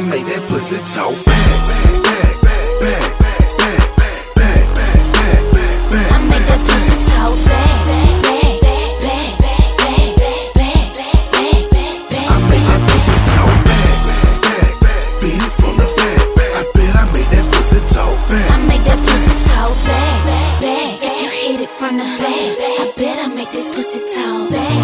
made that pussy talk back, back, back, back, back, back, back, back, back, back. I made that pussy talk back, back, back, back, back, back, back, back, back. I made that pussy talk back, back, back, beat it from the back. I bet I made that pussy talk back. I made that pussy talk back, back. If you hit it from the back, I bet I make this pussy talk back.